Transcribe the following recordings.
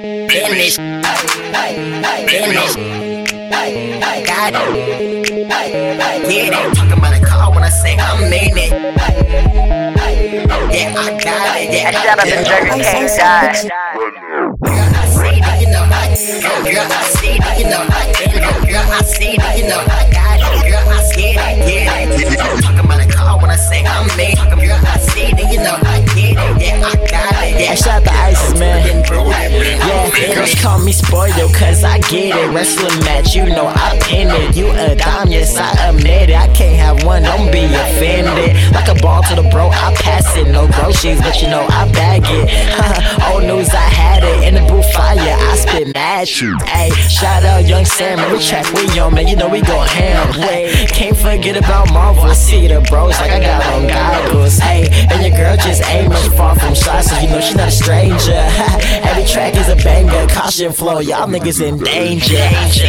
Finish. Finish. Got it. Get it. Talking about a car when I say I mean it. Yeah, I got it. Yeah, Shut up and Burger King die. I see it, you know, girl, I see it, you know, girl, I see it, you know, I got it, girl, I see it, talking about a car when I say I'm me, girl, I see it, you know, I get it, yeah, I got it, yeah. Hey, shout out to ISIS, man. Yeah, girls call me spoiled, cause I get it. Wrestling match, you know, I pin it. You a dime, yes, I admit it. I can't have one, don't be offended. Like a ball to the bro, I pass it. No groceries, but you know, I bag it. Old news, I had it. In the booth fire, I spit mad shit. Hey, shout out Young Sam, every track we on, man, you know we go ham. Wait, can't forget about Marvel. I see the bros like I got on goggles. Hey, and your girl just ain't much far from shots, so you know she's not a stranger. Every track is a banger, caution flow, y'all niggas in danger.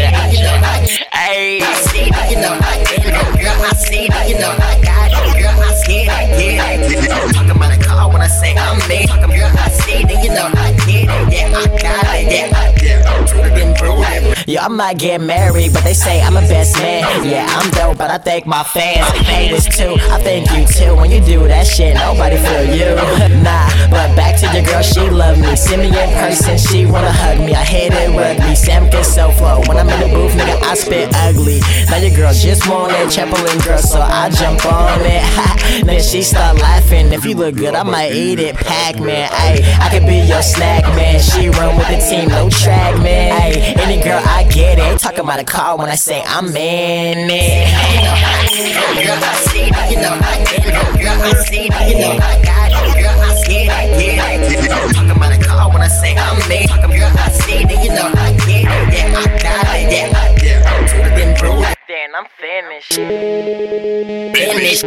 Hey, I see it, you know, girl, I see it, you know, I got it, girl, I see it, talking about a car when I say I'm me, girl, I see it, you know, I get it, yeah, I got it, yeah, yo, I might get married, but they say I'm a best man. Yeah, I'm dope, but I thank my fans. Haters too, I thank you too. When you do that shit, nobody feel you. Nah, but back to your girl, she love me. See me in person, she wanna hug me. I hit it rugby, Sam can so flow. When I'm in the booth, nigga, I spit ugly. Now your girl just want it, Chaplin girl, so I jump on it. Then she start laughing. If you look good, I might eat it. Pac-Man, ayy, I could be your snack, man. She run with the team, no track, man. Ayy, any girl, I get it. Talking about a car when I say I'm in it. Girl, I see it, you know, girl, I see it, you know, I got it, girl, I see it, talking about a car when I say I'm me, girl, I see it, you know, I get it, yeah, I got it, yeah, Then I'm finished. finish,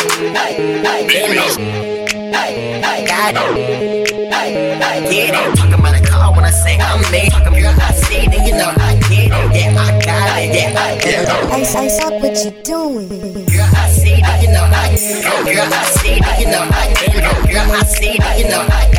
got it, get it, talking about a car when I say I'm me, girl, I see it, you know, I get it, yeah, I got it, yeah, I get it. Ice up, what you doing? Girl, I see it, you know, girl, I see it, you know, girl, I see it, you know,